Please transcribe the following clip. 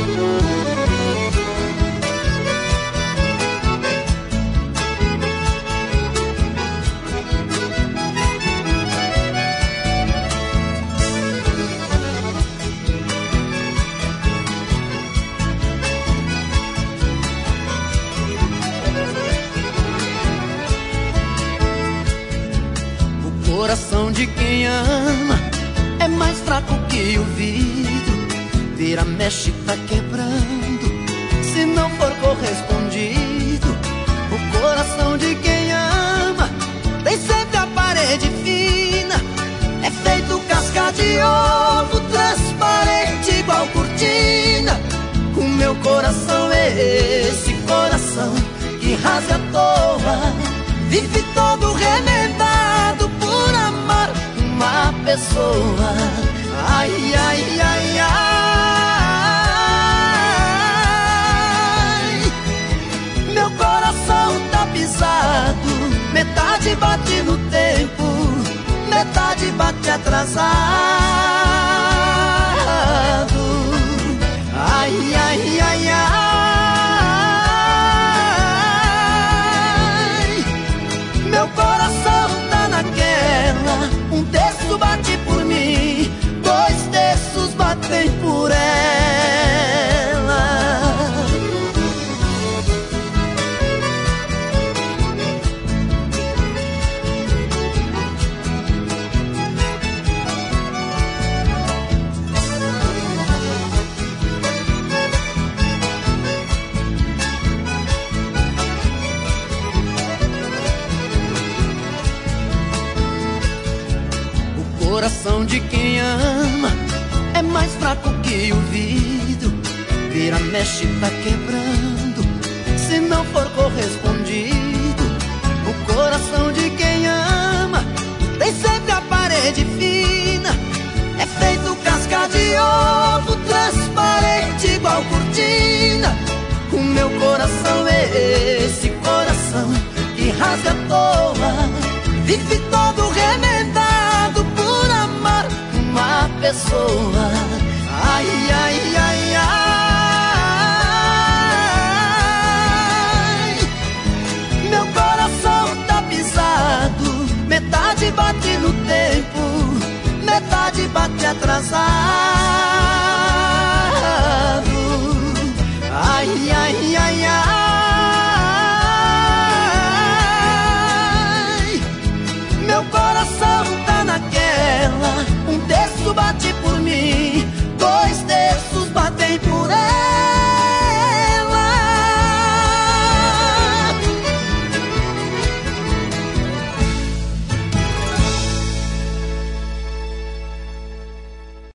O coração de quem ama é mais fraco que o vidro. Vira, mexe, tá quebrando se não for correspondido. O coração de quem ama tem sempre a parede fina. É feito casca de ovo, transparente igual cortina. O meu coração é esse coração que rasga à toa, vive todo remendado por amar uma pessoa. Ai, ai, ai, ai. Meu coração tá pisado, metade bate no tempo, metade bate atrasado. Ai, ai, ai, ai. Meu coração tá naquela, um terço bate por mim, dois terços batem por ela. O coração de quem ama é mais fraco que o vidro. Vira, mexe, tá quebrando se não for correspondido. O coração de quem ama tem sempre a parede fina. É feito casca de ovo, transparente igual cortina. O meu coração é esse coração que rasga à toa, vive todo remendado por amar uma pessoa. Ai, ai, ai, ai. Meu coração tá pisado, metade bate no tempo, metade bate atrasado.